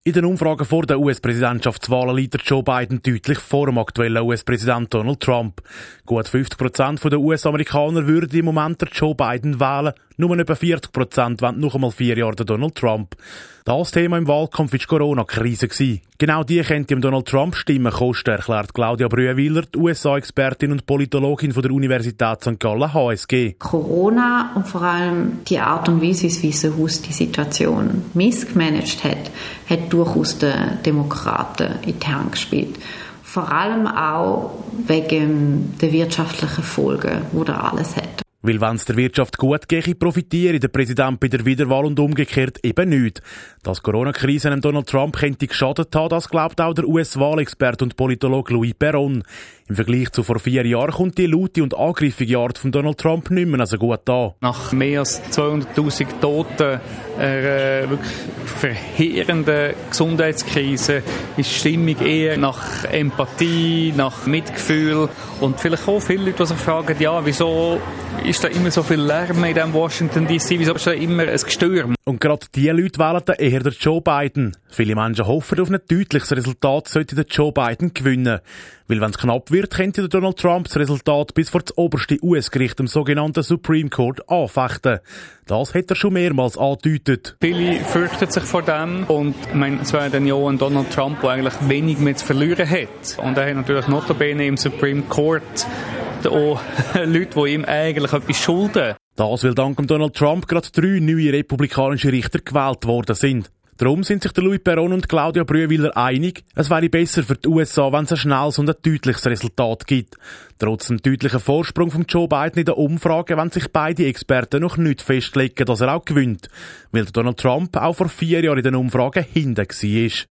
In den Umfragen vor den US-Präsidentschaftswahlen liegt Joe Biden deutlich vor dem aktuellen US-Präsident Donald Trump. Gut 50% der US-Amerikaner würden im Moment Joe Biden wählen. Nur etwa 40% wollen noch einmal 4 Jahre Donald Trump. Das Thema im Wahlkampf war die Corona-Krise. Genau die könnte Donald Trump Stimmen kosten, erklärt Claudia Brüewiller, die USA-Expertin und Politologin von der Universität St. Gallen HSG. Corona und vor allem die Art und Weise, wie das Weiße Haus die Situation missgemanagt hat durchaus den Demokraten in die Hände gespielt. Vor allem auch wegen der wirtschaftlichen Folgen, die da alles hat. Weil wenn es der Wirtschaft gut gehe, profitiere der Präsident bei der Wiederwahl und umgekehrt eben nicht. Dass Corona-Krise einem Donald Trump könnte geschadet haben, das glaubt auch der US-Wahlexperte und Politologe Louis Perron. Im Vergleich zu vor 4 Jahren kommt die laute und angriffige Art von Donald Trump nicht mehr so gut an. Nach mehr als 200'000 Toten, einer wirklich verheerenden Gesundheitskrise, ist die Stimmung eher nach Empathie, nach Mitgefühl und vielleicht auch viele Leute, die sich fragen, ja, wieso ist da immer so viel Lärm in diesem Washington D.C., wieso ist da immer ein Gestürm? Und gerade diese Leute wählen dann eher den Joe Biden. Viele Menschen hoffen auf ein deutliches Resultat, sollte der Joe Biden gewinnen. Weil wenn es knapp wird, könnte Donald Trump das Resultat bis vor das oberste US-Gericht, dem sogenannten Supreme Court, anfechten. Das hat er schon mehrmals angedeutet. Viele fürchten sich vor dem und ich meine, es wäre dann ja ein Donald Trump, der eigentlich wenig mehr zu verlieren hat. Und er hat natürlich notabene im Supreme Court auch Leute, die ihm eigentlich etwas schulden. Das, weil dank Donald Trump gerade 3 neue republikanische Richter gewählt worden sind. Darum sind sich der Louis Perron und Claudia Brüewiller einig, es wäre besser für die USA, wenn es ein schnelles und ein deutliches Resultat gibt. Trotz dem deutlichen Vorsprung von Joe Biden in der Umfrage wollen sich beide Experten noch nicht festlegen, dass er auch gewinnt, weil Donald Trump auch vor 4 Jahren in den Umfragen hinten war.